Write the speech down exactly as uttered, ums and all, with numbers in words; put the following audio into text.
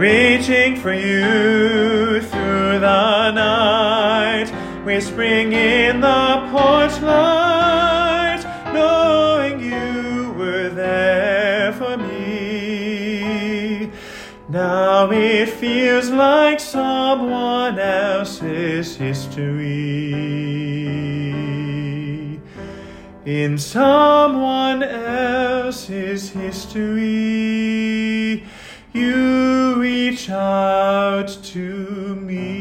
reaching for you through the night, whispering in the porch light, knowing you were there for me. Now it feels like someone else's history. In someone else's history, you reach out to me.